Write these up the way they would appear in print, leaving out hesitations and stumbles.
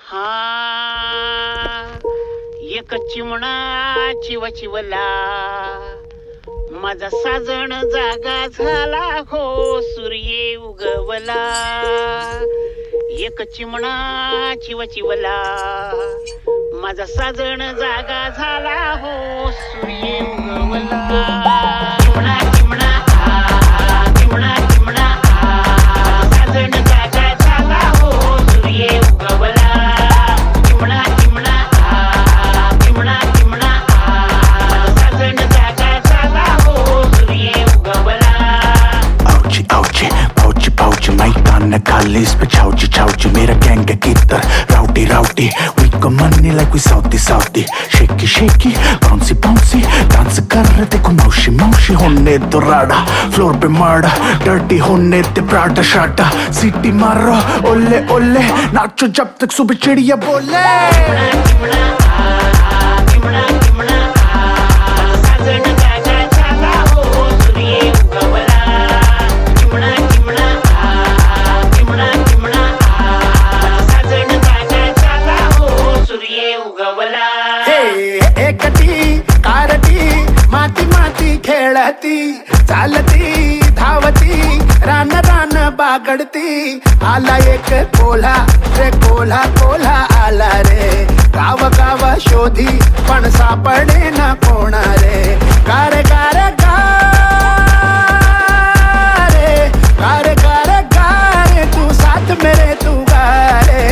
हा एक चिमणा चिवचिवला, माझा साजण जागा झाला हो, सूर्य उगवला. एक चिमणा चिवचिवला, माझा साजण जागा झाला हो, सूर्य उगवला. चिमणा चिमणा चिमणा चिमणा साजण जागा झाला हो, सूर्य उगवला. चिमणा चिमणा चिमणा चिमणा साजण जागा झाला हो, सूर्य उगवला. Ouchie, ouchie, pouchy, pouchy, मैदान खाली इस पे छाउची छाउची. मेरा गैंग है किधर राउटी राउटी. We got money like we Saudi Saudi. Shaky shaky, bouncy bouncy, dance कर रहे देखो मौशी मौशी. होने दो राडा फ्लोर पे मारा, डर्टी होने दे प्राडा शाटा. सीटी मारो ओले ओले, नाचो जब तक सुबह चिड़िया बोले. माती माती खेळती, चालती धावती, रान रान बागडती. आला एक कोल्हा रे कोल्हा कोल्हा आला रे. गाव गाव शोधी पण सापडे ना कोणा रे. गारे गारे गारे गारे गारे गारे, तू साथ मेरे तू गारे.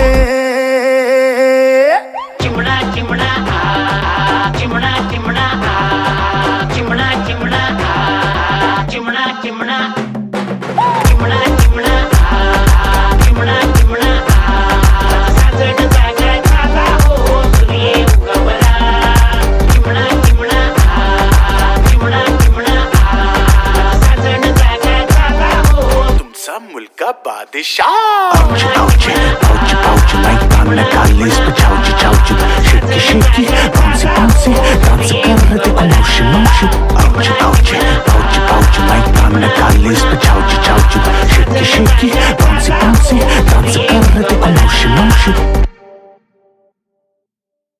चिमणा चिमणा चिमणा चिमणा चिमणा चिमणा चिमणा चिमणा चिमणा चिमणा चिमणा चिमणा साजण जागा झाला हो, सूर्य उगवला. चिमणा चिमणा चिमणा चिमणा साजण जागा झाला हो, तुमचा मुलगा बादशाह. Ouchie, ouchie, pouchy, pouchy, मैदान खाली इस पे छाउची छाउची. Shaky shaky, bouncy bouncy, dance कर रहे देखो मौशी मौशी. Ouchie, ouchie, pouchy, pouchy, मैदान खाली इस पे